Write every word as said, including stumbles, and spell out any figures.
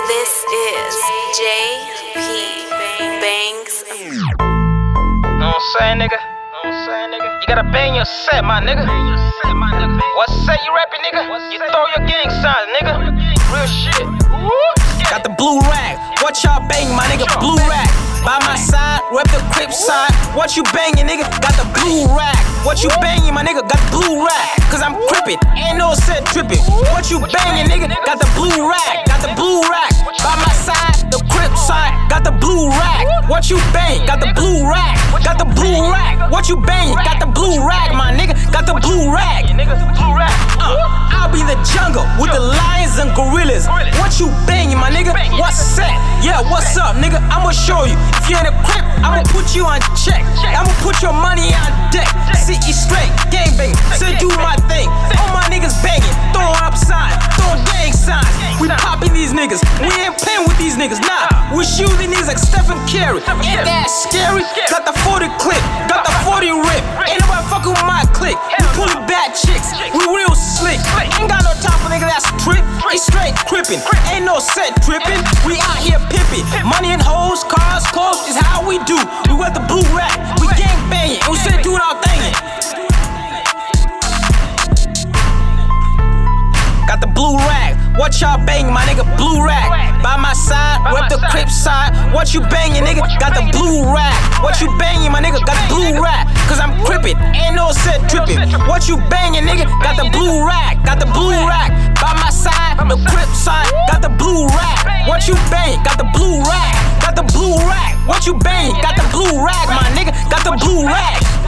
This is J P Banks. Know what I'm saying, nigga? Know what I'm saying, nigga? You gotta bang your set, my nigga. What set you rapping, nigga? You throw your gang signs, nigga. Real shit. Got the blue rag. What y'all bang, my nigga? Blue rag. By my side, rep the Crip side. What you bangin', nigga? Got the blue rag. What you bangin', my nigga? Got the blue rag. Cause I'm crippin', ain't no set trippin'. What you bangin', nigga? Got the blue rag. Got the blue rag. By my side, the Crip side. Got the blue rag. What you bang? Got the blue rag. Got the blue rag. What you bangin'? Got the blue rag, my nigga. Got the blue rag. Uh, I'll be the jungle with the lions and gorillas. What you bangin', my nigga? What's set? Yeah, what's up, nigga? I'ma show you. If you're in a crib, I'ma put you on check. I'ma put your money on deck. Sit you straight, gang bang. So do my thing. All my niggas banging, throwing up signs, throwing gang signs. We popping these niggas. We ain't playing with these niggas. Nah, we shooting these like Stephen Curry. Ain't that scary? Got the forty clip, got the forty rip. Ain't nobody fucking with my clique. We pulling bad chicks. We real slick. Ain't got no time for nigga that's trip. We straight crippin'. Ain't no set trippin'. We out here pimpin'. Money and hoes, cars, clothes is how we do. We wear the blue rag. We gang bangin'. And we still doing our thing. Got the blue rag. What y'all bangin', my nigga? Blue rag. By my side, rep the Crip side. What you bangin', nigga? Got the blue rag. What you bangin', my nigga? Got the blue rag. Cause I'm crippin', ain't no set trippin'. What you bangin', nigga? Got the blue rag. Got the blue rag. By my side, the Crip side. Got the blue rag. What you bang? Got the blue rag. Got the blue rag. What you bang? Got the blue rag, my nigga. Got the blue rag.